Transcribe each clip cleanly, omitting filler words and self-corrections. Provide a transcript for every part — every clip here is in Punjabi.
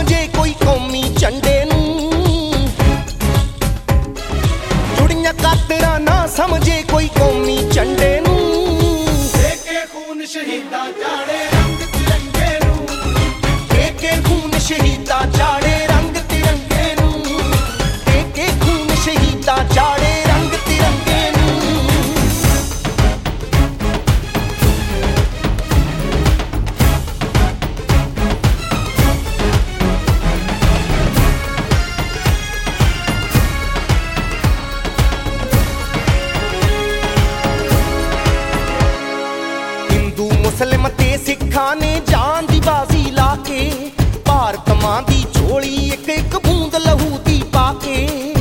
ਸਮਝੇ ਕੋਈ ਕੌਮੀ ਝੰਡੇ ਨੂੰ, ਜੁੜੀਆਂ ਕਾਤਰਾਂ ਨਾ ਸਮਝੇ ਕੋਈ ਕੌਮੀ ਝੰਡੇ ਨੂੰ। ਦੇ ਕੇ ਖੂਨ ਸ਼ਹੀਦਾਂ ਚਾੜੇ ਰੰਗ ਤਿਰੰਗੇ ਨੂੰ, ਦੇ ਕੇ ਖੂਨ ਸ਼ਹੀਦਾਂ ਚਾੜੇ ਰੰਗ ਤਿਰੰਗੇ ਨੂੰ, ਦੇ ਕੇ ਖੂਨ ਸ਼ਹੀਦਾਂ ਚਾੜੇ ਰੰਗ ਤਿਰੰਗੇ ਨੂੰ। ਹਿੰਦੂ ਮੁਸਲਿਮ ਤੇ ਸਿੱਖਾਂ ਨੇ ਜਾਨ ਦੀ ਬਾਜ਼ੀ ਲਾ ਕੇ, ਭਾਰਤ ਮਾਂ ਦੀ ਝੋਲੀ ਇੱਕ ਇੱਕ ਬੂੰਦ ਲਹੂ ਦੀ ਪਾ ਕੇ।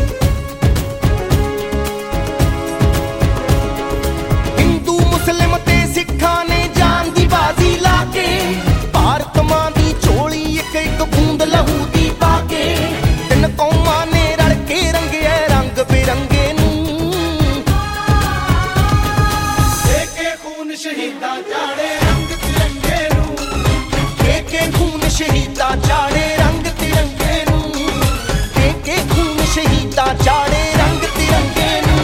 ਹਿੰਦੂ ਮੁਸਲਿਮ ਤੇ ਸਿੱਖਾਂ ਨੇ ਜਾਨ ਦੀ ਬਾਜ਼ੀ ਲਾ ਕੇ, ਭਾਰਤ ਮਾਂ ਦੀ ਝੋਲੀ ਇੱਕ ਇੱਕ ਬੂੰਦ ਲਹੂ ਦੀ ਪਾ ਕੇ। ਤਿੰਨ ਕੌਮਾਂ ਨੇ ਰਲ ਕੇ ਰੰਗਿਆ ਰੰਗ ਬਿਰੰਗੇ ਨੂੰ, ਦੇ ਕੇ ਖੂਨ ਸ਼ਹੀਦਾਂ ਚਾੜੇ ਰੰਗ ਤਿਰੰਗੇ ਨੂੰ, ਦੇ ਕੇ ਖੂਨ ਸ਼ਹੀਦਾਂ ਚਾੜੇ ਰੰਗ ਤਿਰੰਗੇ ਨੂੰ, ਦੇ ਕੇ ਖੂਨ ਸ਼ਹੀਦਾਂ ਚਾੜੇ ਰੰਗ ਤਿਰੰਗੇ ਨੂੰ।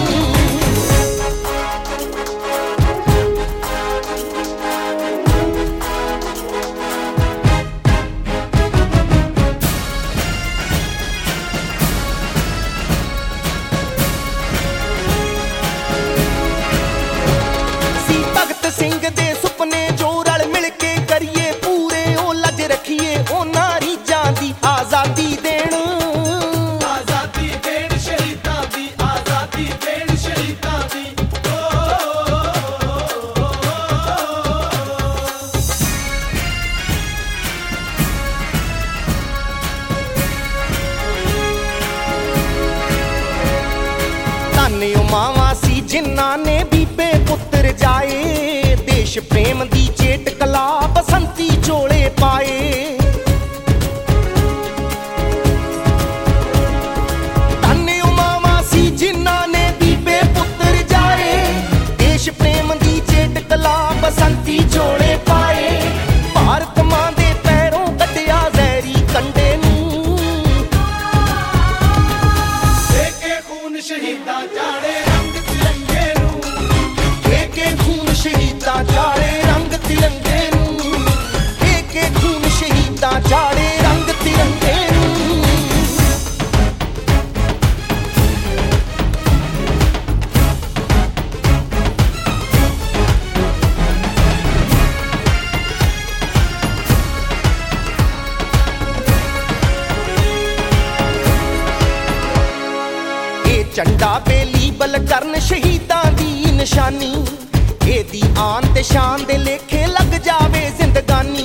ਸੀ ਭਗਤ ਸਿੰਘ ਦੇ ਸੁਪਨੇ ਜੋ ਰਲ ਮਿਲ ਕੇ ਕਰੀਏ ਪੂਰੇ, ਉਹ ਲੱਜ ਰੱਖੀਏ ਉਹਨਾਂ ਰੀਝਾਂ ਦੀ ਆਜ਼ਾਦੀ ਦੇਣ। ਆਜ਼ਾਦੀ ਦੇਣ ਸ਼ਹੀਦਾਂ ਦੀ, ਆਜ਼ਾਦੀ ਦੇਣ ਸ਼ਹੀਦਾਂ ਦੀ। ਧੰਨ ਓ ਮਾਵਾਂ ਸੀ ਜਿਨ੍ਹਾਂ ਨੇ ਬੀਬੇ ਪੁੱਤਰ ਜਾਏ, ਦੇਸ਼ ਪ੍ਰੇਮ ਦੀ ਚੇਟ ਕਲਾ ਬਸੰਤੀ ਚੋਲੇ ਪਾਏ। ਧੰਨ ਓ ਮਾਵਾਂ ਸੀ ਜਿਨ੍ਹਾਂ ਨੇ ਬੀਬੇ ਪੁੱਤਰ ਜਾਏ, ਦੇਸ਼ ਪ੍ਰੇਮ ਦੀ ਚੇਟ ਕਲਾ ਬਸੰਤੀ ਚੋਲੇ ਪਾਏ। ਭਾਰਤ ਮਾਂ ਦੇ ਪੈਰੋਂ ਕੱਢਿਆ ਜ਼ਹਿਰੀ ਕੰਡੇ ਨੂੰ, ਦੇ ਕੇ ਖੂਨ ਸ਼ਹੀਦਾਂ ਚਾੜੇ ਰੰਗ ਤਿਰੰਗੇ ਨੂੰ, ਦੇ ਕੇ ਖੂਨ ਸ਼ਹੀਦਾਂ ਚਾੜੇ ਰੰਗ ਤਿਰੰਗੇ ਨੂੰ, ਦੇ ਕੇ ਖੂਨ ਸ਼ਹੀਦਾਂ ਚਾੜੇ ਰੰਗ ਤਿਰੰਗੇ ਨੂੰ। ਇਹ ਝੰਡਾ ਬੇਲੀਬਲ ਕਰਨ ਸ਼ਹੀਦਾਂ ਦੀ ਨਿਸ਼ਾਨੀ, ਇਹਦੀ ਆਨ ਤੇ ਸ਼ਾਨ ਦੇ ਲੇਖੇ ਲੱਗ ਜਾਵੇ ਜ਼ਿੰਦਗਾਨੀ।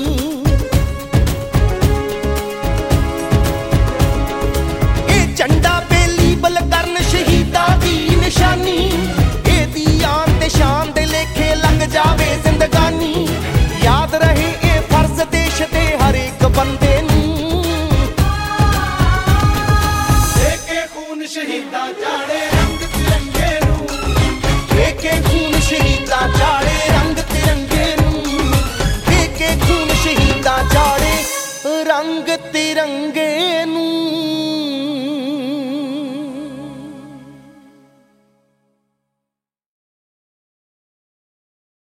ਇਹ ਝੰਡਾ ਬੇਲੀਬਲ ਕਰਨ ਸ਼ਹੀਦਾਂ ਦੀ ਨਿਸ਼ਾਨੀ, ਇਹਦੀ ਆਨ ਤੇ ਸ਼ਾਨ ਦੇ ਲੇਖੇ ਲੱਗ ਜਾਵੇ ਜ਼ਿੰਦਗਾਨੀ। ਯਾਦ ਰਹੇ ਇਹ ਫਰਜ਼ ਦੇਸ਼ ਦੇ ਹਰ ਇੱਕ ਬੰਦੇ ਨੂੰ, ਦੇ ਕੇ ਖੂਨ ਸ਼ਹੀਦਾਂ ਚਾੜੇ ਰੰਗ ਤਿਰੰਗੇ ਨੂੰ, ਦੇ ਕੇ ਖੂਨ ਸ਼ਹੀਦਾਂ ਚਾੜੇ ਰੰਗ ਤਿਰੰਗੇ ਨੂੰ, ਦੇ ਕੇ ਖੂਨ ਸ਼ਹੀਦਾਂ ਚਾੜੇ ਰੰਗ ਤਿਰੰਗੇ।